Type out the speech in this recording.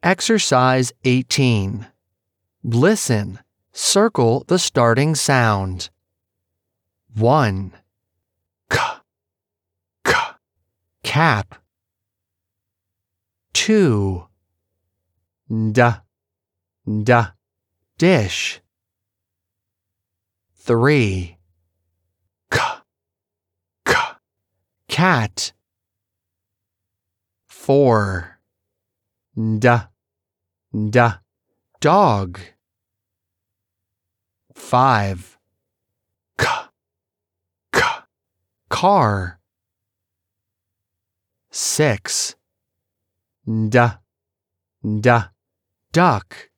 Exercise 18. Listen. Circle the starting sound. 1. K, k, cap. 2. D, d, dish. 3. K, k, cat. 4. D, d, dog. 5. K, k, car. 6. D, d, duck.